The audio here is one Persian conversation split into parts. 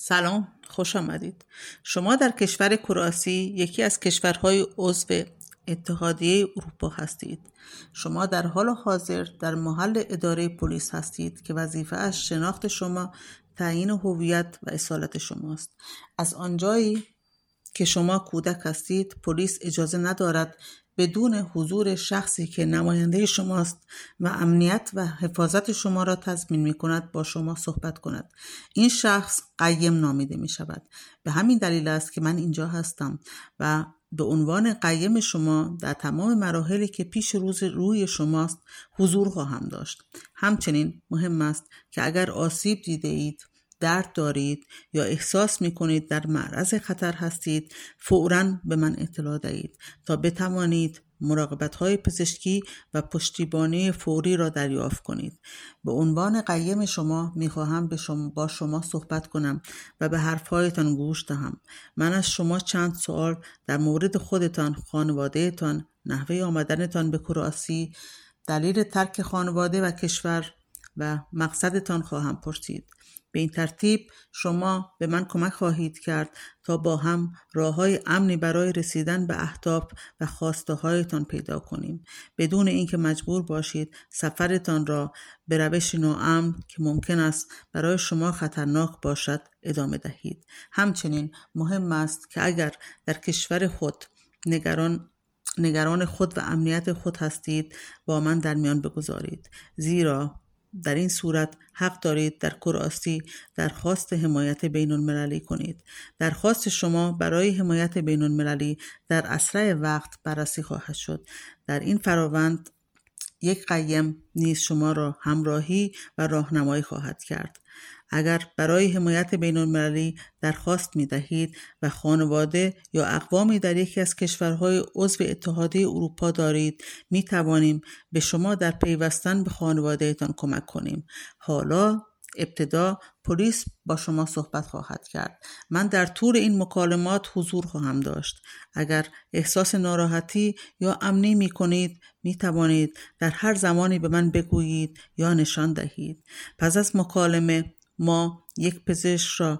سلام، خوش آمدید. شما در کشور کرواسی، یکی از کشورهای عضو اتحادیه اروپا هستید. شما در حال حاضر در محل اداره پلیس هستید که وظیفه اش شناخت شما، تعیین هویت و اصالت شماست. از آنجایی که شما کودک هستید، پلیس اجازه ندارد بدون حضور شخصی که نماینده شماست و امنیت و حفاظت شما را تضمین می کند با شما صحبت کند. این شخص قیم نامیده می شود. به همین دلیل است که من اینجا هستم و به عنوان قیم شما در تمام مراحلی که پیش روی شماست حضور خواهم داشت. همچنین مهم است که اگر آسیب دیده اید، درد دارید یا احساس می کنید در معرض خطر هستید، فوراً به من اطلاع دهید تا بتوانید مراقبت‌های پزشکی و پشتیبانی فوری را دریافت کنید. به عنوان قیم شما می خواهم با شما صحبت کنم و به حرفهایتان گوش دهم. من از شما چند سوال در مورد خودتان، خانوادهتان، نحوه آمدنتان به کرواسی، دلیل ترک خانواده و کشور و مقصدتان خواهم پرسید. به این ترتیب شما به من کمک خواهید کرد تا با هم راه‌های امنی برای رسیدن به اهداف و خواسته هایتان پیدا کنیم، بدون اینکه مجبور باشید سفرتان را به روش ناامن که ممکن است برای شما خطرناک باشد ادامه دهید. همچنین مهم است که اگر در کشور خود نگران خود و امنیت خود هستید، با من در میان بگذارید، زیرا در این صورت حق دارید در کرواسی درخواست حمایت بین المللی کنید. درخواست شما برای حمایت بین المللی در اسرع وقت بررسی خواهد شد. در این فراوند یک قیم نیز شما را همراهی و راهنمایی خواهد کرد. اگر برای حمایت بین المللی درخواست می دهید و خانواده یا اقوامی در یکی از کشورهای عضو اتحادیه اروپا دارید، می توانیم به شما در پیوستن به خانوادهتان کمک کنیم. حالا ابتدا پلیس با شما صحبت خواهد کرد. من در طول این مکالمات حضور خواهم داشت. اگر احساس ناراحتی یا امنی می کنید، می توانید در هر زمانی به من بگویید یا نشان دهید. پس از مکالمه ما یک پزشک را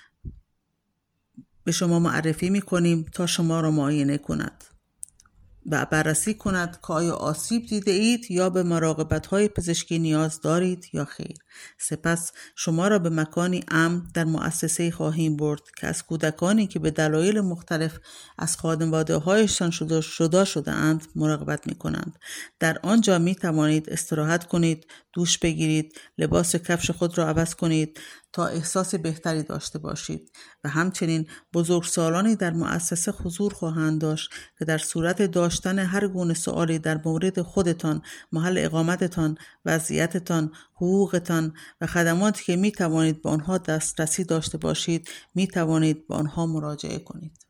به شما معرفی می کنیم تا شما را معاینه کند و بررسی کند که آیا آسیب دیده اید یا به مراقبت‌های پزشکی نیاز دارید یا خیر. سپس شما را به مکانی امن در مؤسسه خواهیم برد که از کودکانی که به دلایل مختلف از خانواده‌هایشان جدا شده‌اند مراقبت می‌کنند. در آنجا می‌توانید استراحت کنید، دوش بگیرید، لباس کفش خود را عوض کنید تا احساس بهتری داشته باشید و همچنین بزرگسالانی در مؤسسه حضور خواهند داشت که در صورت داشتن هر گونه سوالی در مورد خودتان، محل اقامتتان، وضعیتتان، حقوقتان و خدماتی که می توانید به آنها دسترسی داشته باشید، می توانید به آنها مراجعه کنید.